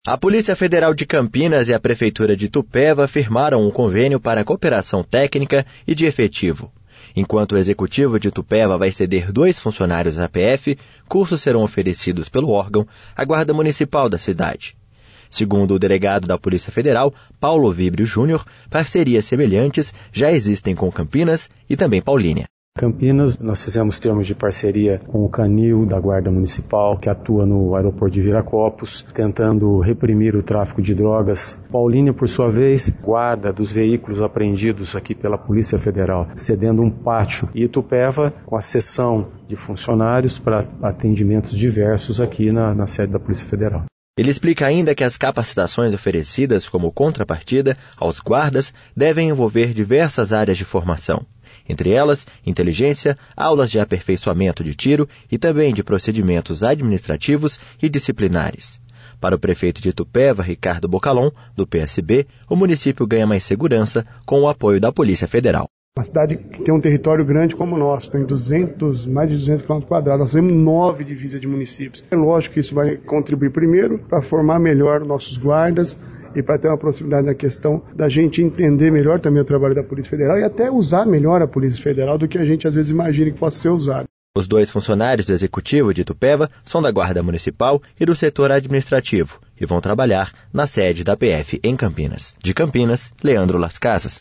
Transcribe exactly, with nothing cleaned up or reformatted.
A Polícia Federal de Campinas e a Prefeitura de Itupeva firmaram um convênio para cooperação técnica e de efetivo. Enquanto o Executivo de Itupeva vai ceder dois funcionários à P F, cursos serão oferecidos pelo órgão à Guarda Municipal da cidade. Segundo o delegado da Polícia Federal, Paulo Vibrio Júnior, parcerias semelhantes já existem com Campinas e também Paulínia. Campinas, nós fizemos termos de parceria com o Canil da Guarda Municipal, que atua no aeroporto de Viracopos, tentando reprimir o tráfico de drogas. Paulínia, por sua vez, guarda dos veículos apreendidos aqui pela Polícia Federal, cedendo um pátio. E Itupeva, com a cessão de funcionários para atendimentos diversos aqui na, na sede da Polícia Federal. Ele explica ainda que as capacitações oferecidas como contrapartida aos guardas devem envolver diversas áreas de formação. Entre elas, inteligência, aulas de aperfeiçoamento de tiro e também de procedimentos administrativos e disciplinares. Para o prefeito de Itupeva, Ricardo Bocalon, do P S B, o município ganha mais segurança com o apoio da Polícia Federal. Uma cidade que tem um território grande como o nosso, tem duzentos, mais de duzentos quilômetros quadrados, nós temos nove divisas de municípios. É lógico que isso vai contribuir primeiro para formar melhor nossos guardas e para ter uma proximidade na questão da gente entender melhor também o trabalho da Polícia Federal e até usar melhor a Polícia Federal do que a gente às vezes imagina que possa ser usado. Os dois funcionários do Executivo de Itupeva são da Guarda Municipal e do setor administrativo e vão trabalhar na sede da P F em Campinas. De Campinas, Leandro Las Casas.